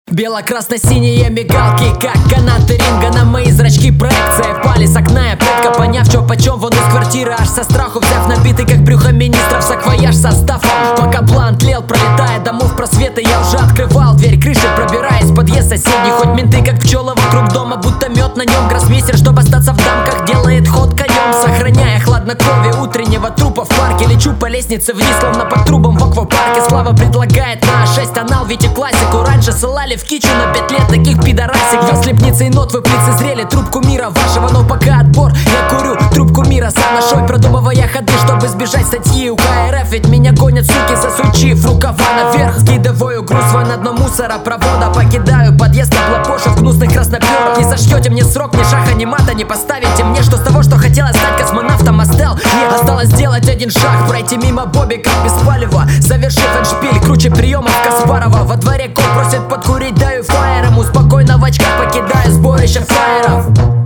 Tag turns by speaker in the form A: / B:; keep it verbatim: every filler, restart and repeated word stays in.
A: Бело-красно-синие мигалки, как канаты ринга. На мои зрачки проекция впали с окна. Я предка, поняв, чё почем, вон из квартиры аж со страху взяв набитый, как брюхо министров, саквояж составом. Пока план тлел, пролетая домов просветы, я уже открывал дверь крыши, пробираясь в подъезд соседний. Хоть менты, как пчелы вокруг дома, будто мед на нем. Гроссмейстер, чтобы остаться в дамках, делает ход конем, сохраняя хладнокровие утреннего трупа в парке. Лечу по лестнице вниз, словно под трубом в аквапарке. Слава предлагает на а шесть анал, видите классику. Раньше ссылали в кичу на пять лет таких пидорасик. Если б не цейнот, вы лицезрели трубку мира вашего. Но пока отбор, я курю трубку мира сам нашой, продумывая ходы, чтобы избежать статьи у ка эр эф. Ведь меня гонят суки, засучив рукава наверх. Скидываю груз свой на дно мусоропровода, покидаю подъезд, облапошив гнусных красноперок. Не сошьете мне срок, ни шаха, ни мата не поставите мне. Что с того, что хотела стать космонавтом, остал? Мне осталось сделать один шаг, пройти мимо Бобика без палева, завершив эндшпиль круче приемов Каспарова. Во дворе коп просит подкурить, даю фаер ему спокойно в очках, покидаю сборище фраеров.